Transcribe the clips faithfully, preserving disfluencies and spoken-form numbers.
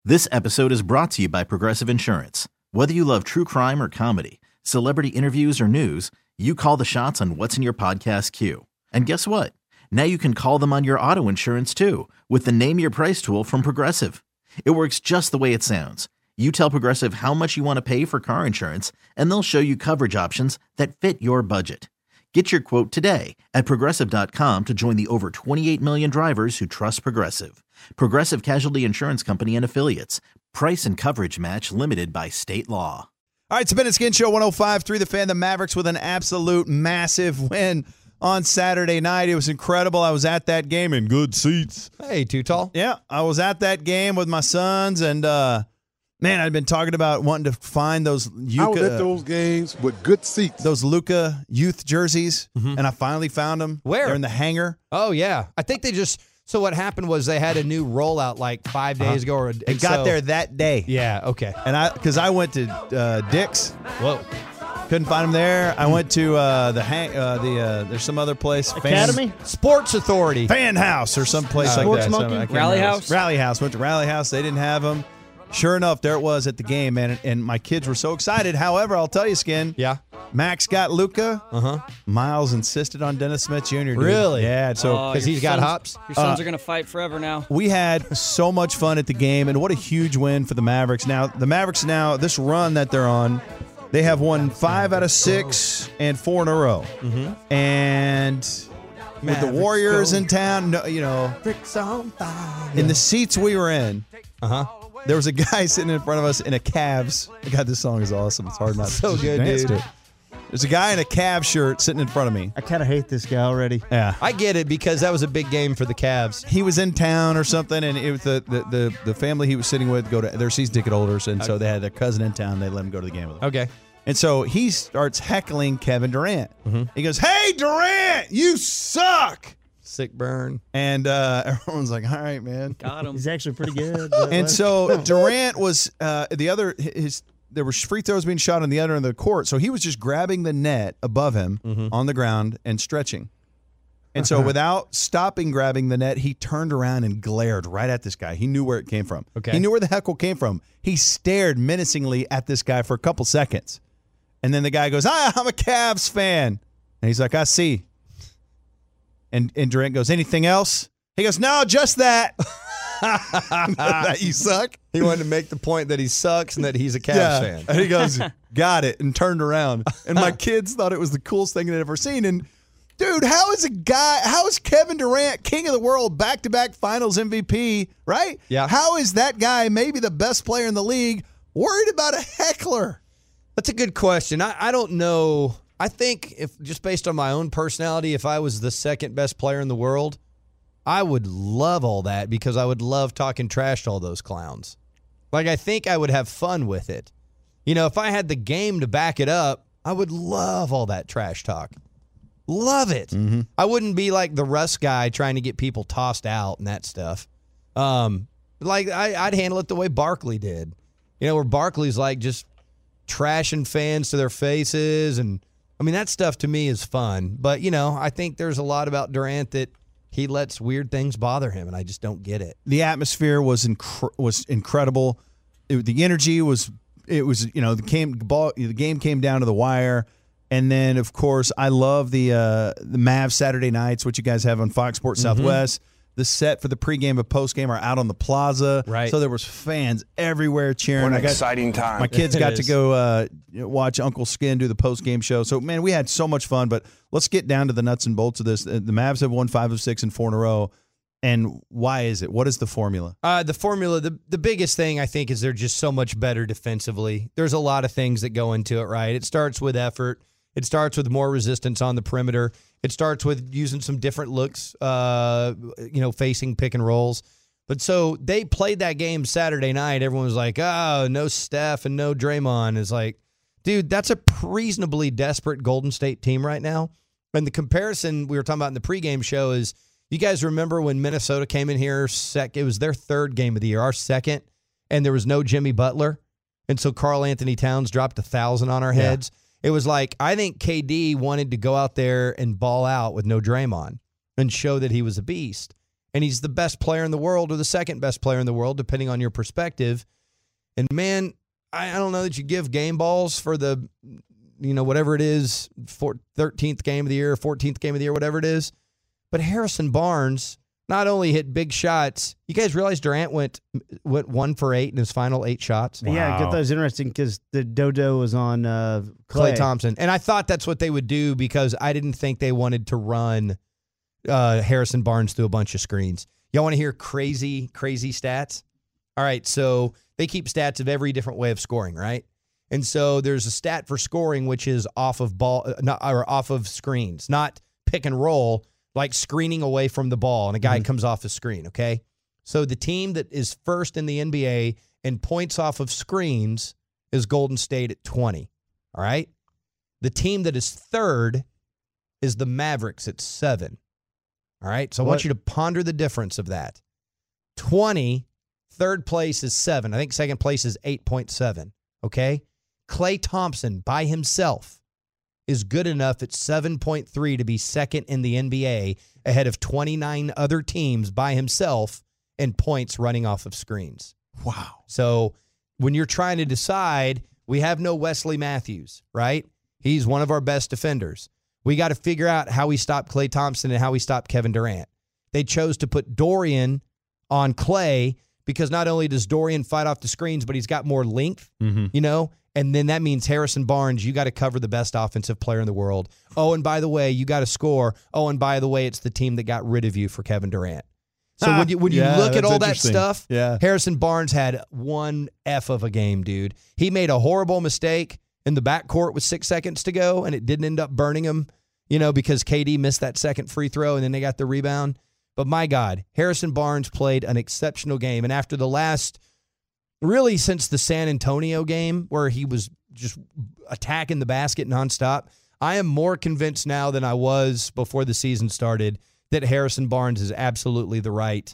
This episode is brought to you by Progressive Insurance. Whether you love true crime or comedy, celebrity interviews or news, you call the shots on what's in your podcast queue. And guess what? Now you can call them on your auto insurance too with the Name Your Price tool from Progressive. It works just the way it sounds. You tell Progressive how much you want to pay for car insurance, and they'll show you coverage options that fit your budget. Get your quote today at Progressive dot com to join the over twenty-eight million drivers who trust Progressive. Progressive Casualty Insurance Company and Affiliates. Price and coverage match limited by state law. All right, it's Ben and Skin Show one oh five point three The Fan. The Mavericks with an absolute massive win on Saturday night. It was incredible. I was at that game in good seats. Hey, too tall? Yeah, I was at that game with my sons, and uh, man, I'd been talking about wanting to find those Yuka, I was at those games with good seats. those Luka youth jerseys, Mhm. and I finally found them. Where? They're in the hangar. Oh, yeah. I think they just – so what happened was they had a new rollout like five days ago. Or, It got so, there that day. Yeah, okay. And I, because I went to uh, Dick's, Whoa. couldn't find them there. I went to uh, the hang, uh, the uh, there's some other place, Academy? Fan, Sports Authority. Fan House or some place like Sports that. Monkey? Some- I can't Rally remember. House? Rally House. Went to Rally House. They didn't have them. Sure enough, there it was at the game, man. And, and my kids were so excited. However, I'll tell you, Skin. Yeah. Max got Luka. Uh-huh. Miles insisted on Dennis Smith Junior dude. Really? Yeah. So Oh, Because your he's got sons- hops? Your sons Uh, are going to fight forever now. we had so much fun at the game, and what a huge win for the Mavericks. Now, the Mavericks now, this run that they're on, they have won five out of six and four in a row. Mm-hmm. And with the Mavericks Warriors go. in town, no, you know, Bricks on fire. in the seats we were in, Uh-huh. there was a guy sitting in front of us in a Cavs. God, this song is awesome. It's hard not So to good, dance dude. to it. There's a guy in a Cavs shirt sitting in front of me. I kind of hate this guy already. Yeah. I get it because that was a big game for the Cavs. He was in town or something, and it was the, the, the, the family he was sitting with go to their season ticket holders, and so they had their cousin in town. They let him go to the game with them. Okay. And so he starts heckling Kevin Durant. Mm-hmm. He goes, "Hey, Durant, you suck!" Sick burn. And uh, everyone's like, "All right, man." Got him. He's actually pretty good. but- And so Durant was uh, the other. His there were free throws being shot on the other end of the court, so he was just grabbing the net above him Mm-hmm. on the ground and stretching. And so without stopping grabbing the net, he turned around and glared right at this guy. He knew where it came from. Okay. He knew where the heckle came from. He stared menacingly at this guy for a couple seconds. And then the guy goes, ah, I'm a Cavs fan. And he's like, I see. And and Durant goes, anything else? He goes, no, just that. That you suck? He wanted to make the point that he sucks and that he's a Cavs Yeah. fan. And he goes, got it, and turned around. And my kids thought it was the coolest thing they'd ever seen. And dude, how is a guy, how is Kevin Durant, king of the world, back-to-back finals M V P, right? Yeah. How is that guy, maybe the best player in the league, worried about a heckler? That's a good question. I, I don't know. I think if just based on my own personality, if I was the second best player in the world, I would love all that because I would love talking trash to all those clowns. Like, I think I would have fun with it. You know, if I had the game to back it up, I would love all that trash talk. Love it. Mm-hmm. I wouldn't be like the Russ guy trying to get people tossed out and that stuff. Um, like, I, I'd handle it the way Barkley did. You know, where Barkley's like just trashing fans to their faces. And, I mean, that stuff to me is fun. But, you know, I think there's a lot about Durant that he lets weird things bother him, and I just don't get it. The atmosphere was inc- was incredible. It, the energy was it was you know the game ball the game came down to the wire, and then of course I love the uh, the Mavs Saturday nights, which you guys have on Fox Sports Mm-hmm. Southwest. The set for the pregame and postgame are out on the plaza, Right. So there was fans everywhere cheering. What an I got- exciting time. My kids It got to is. go uh, watch Uncle Skin do the post-game show. So, man, we had so much fun. But let's get down to the nuts and bolts of this. The Mavs have won five of six and four in a row. And why is it? What is the formula? Uh, the formula, the, the biggest thing, I think, is they're just so much better defensively. There's a lot of things that go into it, right? It starts with effort. It starts with more resistance on the perimeter. It starts with using some different looks, uh, you know, facing pick and rolls. But so they played that game Saturday night. Everyone was like, oh, no Steph and no Draymond. It's like, dude, that's a reasonably desperate Golden State team right now. And the comparison we were talking about in the pregame show is, you guys remember when Minnesota came in here, sec- it was their third game of the year, our second, and there was no Jimmy Butler. And so Karl Anthony Towns dropped a thousand on our heads. Yeah. It was like, I think K D wanted to go out there and ball out with no Draymond and show that he was a beast. and he's the best player in the world or the second best player in the world, depending on your perspective. And, man, I, I don't know that you give game balls for the, you know, whatever it is, thirteenth game of the year, fourteenth game of the year, whatever it is. But Harrison Barnes not only hit big shots. You guys realize Durant went went one for eight in his final eight shots? Wow. Yeah, I thought that was interesting because the dodo was on uh, Klay Klay. Thompson. And I thought that's what they would do because I didn't think they wanted to run uh, Harrison Barnes through a bunch of screens. Y'all want to hear crazy, crazy stats? All right, so they keep stats of every different way of scoring, right? And so there's a stat for scoring which is off of ball uh, not, or off of screens, not pick and roll, like screening away from the ball, and a guy mm-hmm. comes off the screen, okay? So the team that is first in the N B A in points off of screens is Golden State at twenty, all right? The team that is third is the Mavericks at seven, all right? So what? I want you to ponder the difference of that. twenty, third place is seven. I think second place is eight point seven, okay? Klay Thompson by himself is good enough at seven point three to be second in the N B A ahead of twenty-nine other teams by himself in points running off of screens. Wow. So when you're trying to decide, we have no Wesley Matthews, right? He's one of our best defenders. We got to figure out how we stop Klay Thompson and how we stop Kevin Durant. They chose to put Dorian on Klay because not only does Dorian fight off the screens, but he's got more length, mm-hmm. you know? And then that means Harrison Barnes, you got to cover the best offensive player in the world. Oh, and by the way, you got to score. Oh, and by the way, it's the team that got rid of you for Kevin Durant. So ah, when you when you yeah, look at all that stuff, yeah. Harrison Barnes had one F of a game, dude. He made a horrible mistake in the backcourt with six seconds to go, and it didn't end up burning him, you know, because K D missed that second free throw, and then they got the rebound. But my God, Harrison Barnes played an exceptional game. And after the last, really since the San Antonio game where he was just attacking the basket nonstop, I am more convinced now than I was before the season started that Harrison Barnes is absolutely the right,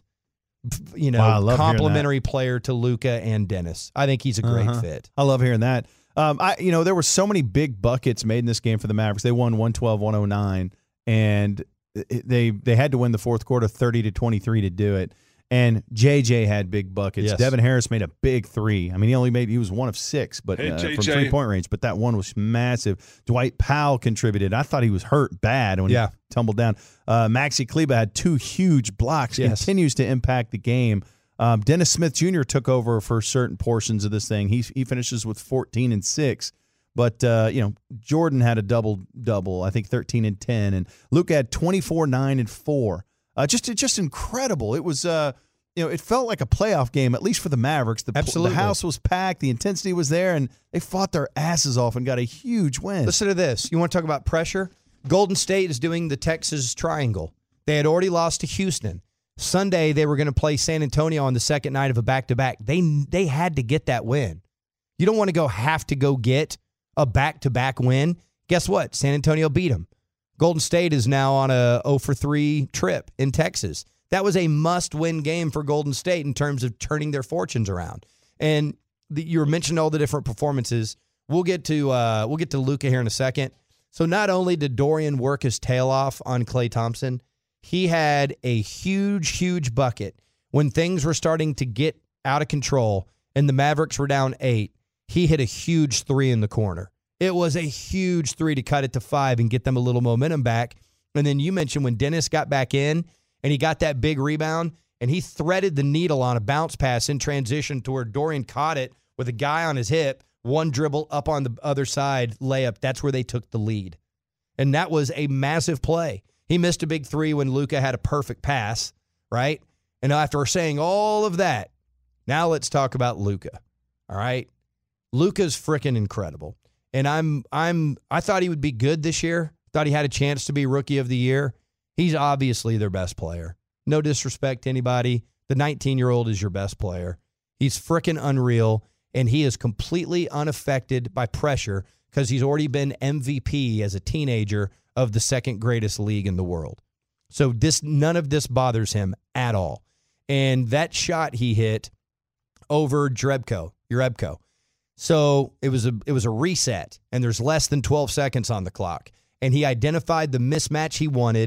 you know, wow, complimentary player to Luka and Dennis. I think he's a great uh-huh. fit. I love hearing that. Um, I, you know, there were so many big buckets made in this game for the Mavericks. They won one twelve one oh nine, and it, they they had to win the fourth quarter thirty to twenty-three to do it. And J J had big buckets. Yes. Devin Harris made a big three. I mean, he only made he was one of six, but hey, uh, from three point range. But that one was massive. Dwight Powell contributed. I thought he was hurt bad when yeah. he tumbled down. Uh, Maxi Kleba had two huge blocks. Yes. Continues to impact the game. Um, Dennis Smith Junior took over for certain portions of this thing. He he finishes with fourteen and six. But uh, you know, Jordan had a double double. I think thirteen and ten, and Luka had twenty-four, nine, and four. Uh, just just incredible. It was, uh, you know, it felt like a playoff game, at least for the Mavericks. The, Absolutely. the house was packed, the intensity was there, and they fought their asses off and got a huge win. Listen to this. You want to talk about pressure? Golden State is doing the Texas Triangle. They had already lost to Houston. Sunday, they were going to play San Antonio on the second night of a back-to-back. They they had to get that win. You don't want to go have to go get a back-to-back win. Guess what? San Antonio beat them. Golden State is now on a oh for three trip in Texas. That was a must-win game for Golden State in terms of turning their fortunes around. And the, you were mentioning all the different performances. We'll get to uh, we'll get to Luka here in a second. So not only did Dorian work his tail off on Klay Thompson, he had a huge, huge bucket when things were starting to get out of control and the Mavericks were down eight. He hit a huge three in the corner. It was a huge three to cut it to five and get them a little momentum back. And then you mentioned when Dennis got back in and he got that big rebound and he threaded the needle on a bounce pass in transition to where Dorian caught it with a guy on his hip, one dribble up on the other side, layup. That's where they took the lead. And that was a massive play. He missed a big three when Luka had a perfect pass, right? And after saying all of that, now let's talk about Luka, all right? Luka's freaking incredible. And I'm I'm I thought he would be good this year. Thought he had a chance to be Rookie of the Year. He's obviously their best player. No disrespect to anybody. The nineteen-year-old is your best player. He's freaking unreal, and he is completely unaffected by pressure because he's already been M V P as a teenager of the second greatest league in the world. So this none of this bothers him at all. And that shot he hit over Drebko, Jerebko. So it was a it was a reset, and there's less than twelve seconds on the clock. And he identified the mismatch he wanted.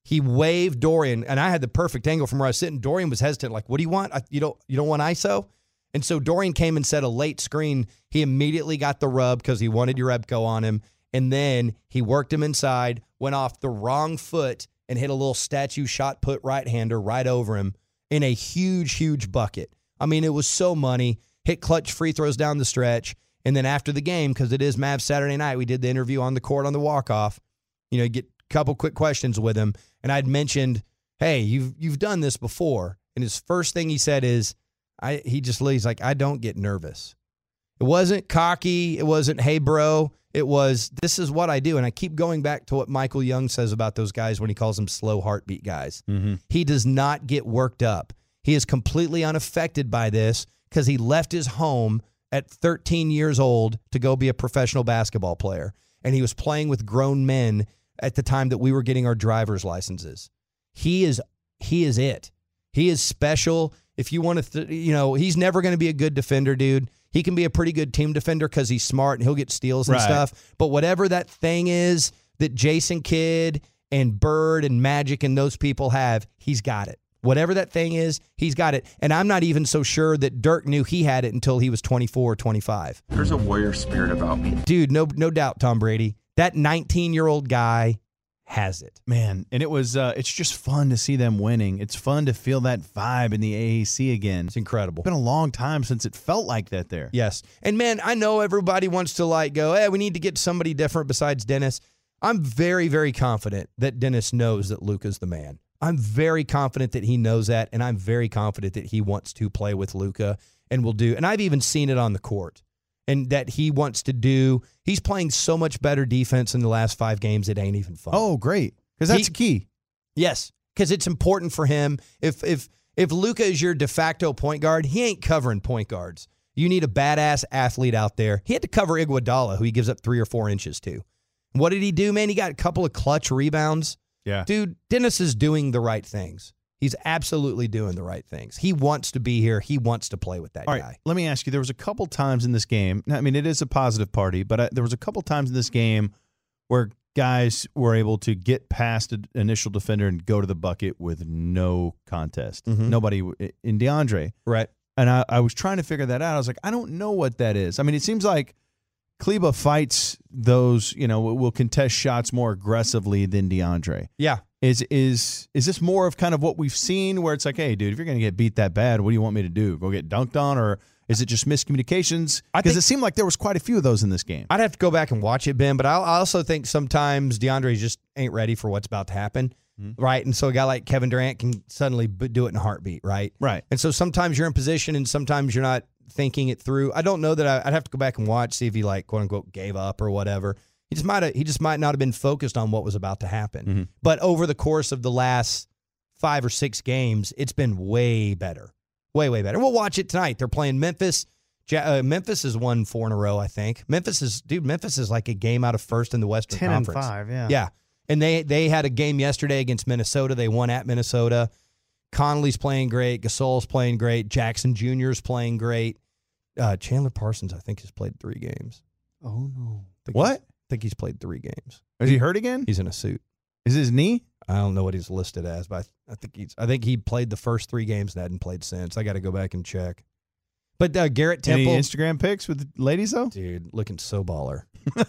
He waved Dorian, and I had the perfect angle from where I was sitting. Dorian was hesitant, like, what do you want? I, you don't you don't want I S O? And so Dorian came and set a late screen. He immediately got the rub because he wanted Jerebko on him. And then he worked him inside, went off the wrong foot, and hit a little statue shot put right-hander right over him in a huge, huge bucket. I mean, it was so money. Hit clutch free throws down the stretch. And then after the game, because it is Mavs Saturday night, we did the interview on the court on the walk-off. You know, get a couple quick questions with him. And I'd mentioned, hey, you've you've done this before. And his first thing he said is, I he just he's like, I don't get nervous. It wasn't cocky. It wasn't, hey, bro. It was, this is what I do. And I keep going back to what Michael Young says about those guys when he calls them slow heartbeat guys. Mm-hmm. He does not get worked up. He is completely unaffected by this because he left his home at thirteen years old to go be a professional basketball player. And he was playing with grown men at the time that we were getting our driver's licenses. He is he is it. He is special. If you want to, th- you know, he's never going to be a good defender, dude. He can be a pretty good team defender because he's smart and he'll get steals and Right. stuff. But whatever that thing is that Jason Kidd and Bird and Magic and those people have, he's got it. Whatever that thing is, he's got it. And I'm not even so sure that Dirk knew he had it until he was twenty-four or twenty-five. There's a warrior spirit about me. Dude, no no doubt, Tom Brady. That nineteen-year-old guy has it. Man, and it was uh, it's just fun to see them winning. It's fun to feel that vibe in the A A C again. It's incredible. It's been a long time since it felt like that there. Yes. And, man, I know everybody wants to, like, go, hey, we need to get somebody different besides Dennis. I'm very, very confident that Dennis knows that Luka's the man. I'm very confident that he knows that, and I'm very confident that he wants to play with Luka and will do. And I've even seen it on the court, and that he wants to do. He's playing so much better defense in the last five games, it ain't even fun. Oh, great. Because that's He- key. Yes, because it's important for him. If if if Luka is your de facto point guard, he ain't covering point guards. You need a badass athlete out there. He had to cover Iguodala, who he gives up three or four inches to. What did he do, man? He got a couple of clutch rebounds. Yeah. Dude, Dennis is doing the right things. He's absolutely doing the right things. He wants to be here. He wants to play with that All guy. right, let me ask you, there was a couple times in this game, I mean, it is a positive party, but I, there was a couple times in this game where guys were able to get past an initial defender and go to the bucket with no contest. Mhm. Nobody in DeAndre. Right. And I, I was trying to figure that out. I was like, I don't know what that is. I mean, it seems like Kleba fights those, you know, will contest shots more aggressively than DeAndre. Yeah. Is is is this more of kind of what we've seen where it's like, hey, dude, if you're going to get beat that bad, what do you want me to do? Go get dunked on? Or is it just miscommunications? I Because think- it seemed like there was quite a few of those in this game. I'd have to go back and watch it, Ben, but I I also think sometimes DeAndre just ain't ready for what's about to happen, Mhm. right? And so a guy like Kevin Durant can suddenly b- do it in a heartbeat, right? Right. And so sometimes you're in position and sometimes you're not thinking it through. I don't know that I, I'd have to go back and watch, see if he, like, quote unquote, gave up or whatever. He just might have, he just might not have been focused on what was about to happen. Mm-hmm. But over the course of the last five or six games, it's been way better, way way better. We'll watch it tonight. They're playing Memphis. Ja- uh, Memphis has won four in a row, I think. Memphis is, dude, Memphis is like a game out of first in the Western ten Conference. and five, yeah. Yeah. And they they had a game yesterday against Minnesota. They won at Minnesota. Conley's playing great. Gasol's playing great. Jackson Junior's playing great. Uh, Chandler Parsons, I think, has played three games. Oh no. I think What? he's- I think he's played three games. Is he hurt again? He's in a suit. Is his knee? I don't know what he's listed as, but I, I think he's. I think he played the first three games and hadn't played since. I got to go back and check. But uh, Garrett Temple, Any Instagram pics with ladies, though? dude, looking so baller,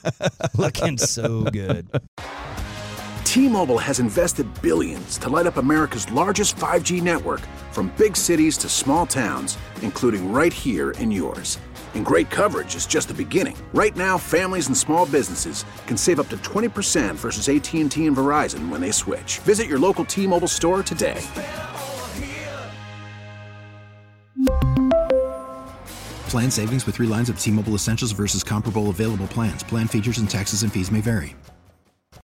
looking so good. T-Mobile has invested billions to light up America's largest five G network, from big cities to small towns, including right here in yours. And great coverage is just the beginning. Right now, families and small businesses can save up to twenty percent versus A T and T and Verizon when they switch. Visit your local T-Mobile store today. Plan savings with three lines of T-Mobile Essentials versus comparable available plans. Plan features and taxes and fees may vary.